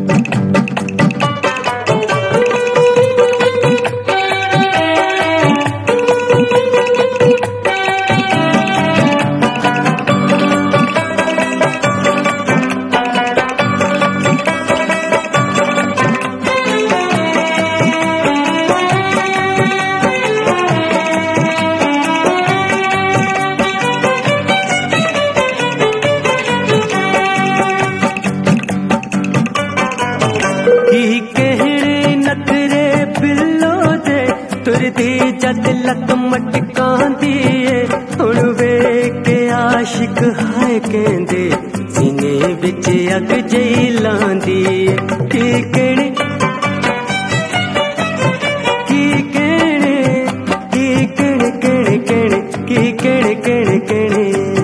तुरदी जद लक मटकांदी हुण वेख आशिक हाय कहंदे सीने विच अग जई लांदी की कहणे की कहणे की कहणे कहणे कहणे की कहणे कहणे कहणे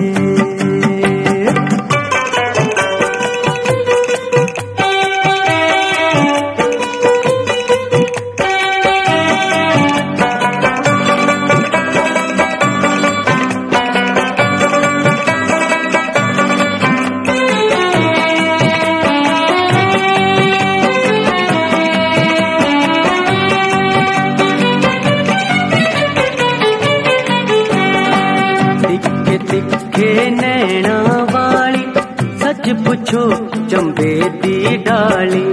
नैना वाली सच पुछो चंबे दी डाली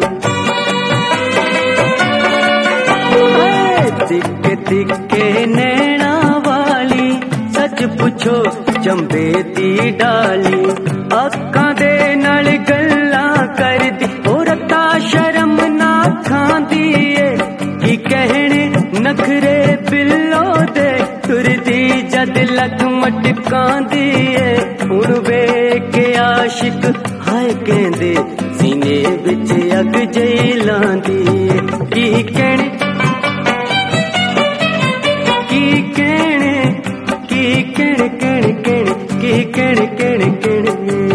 तिक्के तिक्के नैना वाली सच पुछो चंबे दी डाली अक्खां दे नाल गल्लां करदी औरता शर्म ना खांदी की कहणे नखरे बिल्लो दे तुरदी जद लक मटकांदी हुण वेख आशिक हाय कहंदे सीने विच अग जई लांदी की कहणे की कहणे की कहणे कहणे कहणे की कहणे कहणे कहणे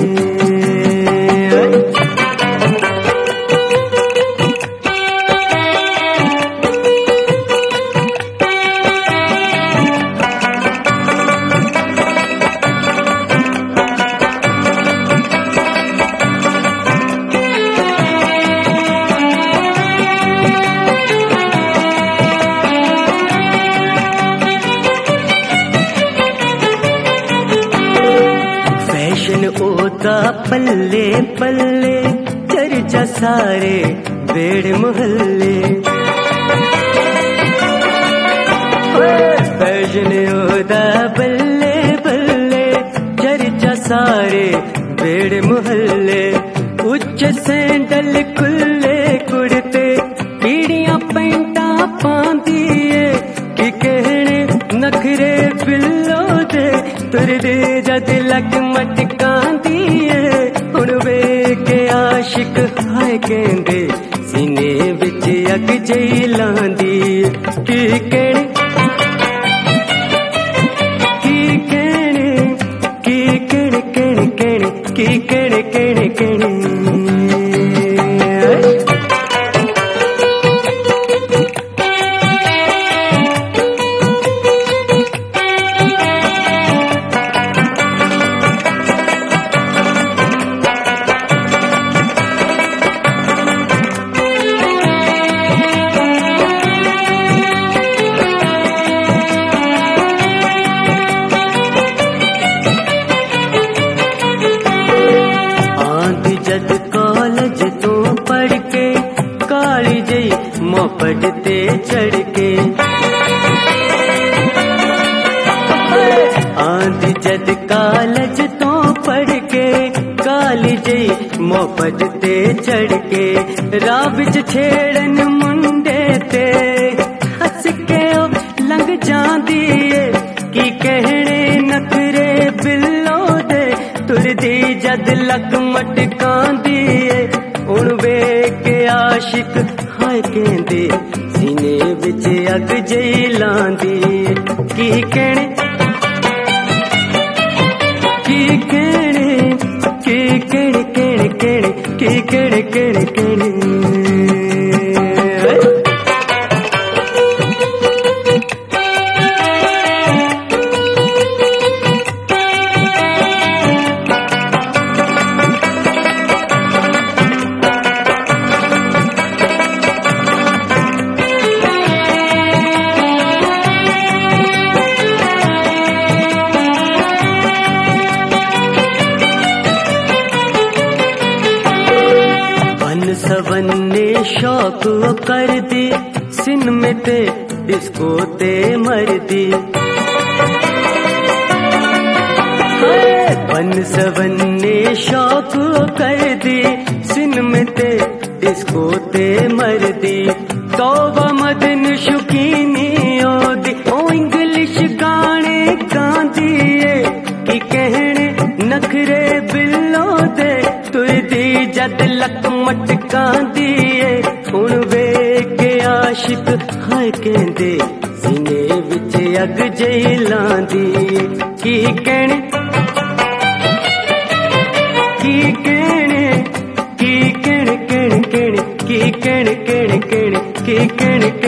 ओदा पल्ले पल्ले चर्चा सारे बेड़ मोहल्ले फैशन ओदा बल्ले बल्ले चर्चा सारे बेड़ मोहल्ले उच्च सैंडल खुले कुड़ते पीड़ियां पैंटा पांदी की कहने नखरे बिल्लो दे तुरदे जद लक मटकांदी हुण वेख आशिक हाय कहंदे सीने विच अग जई लांदी की कहणे की कहणे की कहणे कहणे कहणे की कहणे कहणे कहणे पढ़ते चढ़ के आंधी जद कालज तो पढ़ के काली जई मोपड़ते चढ़ के राह विच छेड़न मुंडे ते हस के लंघ जांदी की कहणे नखरे बिल्लो दे तुरदी जद लक मटकांदी हुण वेख आशिक हाय कहंदे सीने विच अग जई लांदी की कहणे की कहणे की कहणे कहणे कहणे की कहणे कहणे कहणे बन सवन्ने शौक कर दी सिन में ते डिस्को ते मर दी बन सवन्ने शौक कर दी सिन में ते डिस्को ते मर दी तौबा मदन शुकीनी ओदी ओ इंग्लिश गाने गांदी की कहने नखरे बिल्लो दे तुरदी जद लक मटकांदी हुण वेख के आशिक हाय कहंदे सीने विच अग जई लांदी की कहने की कहने की कहने कहने कहने की कहने कहने कहने की कहने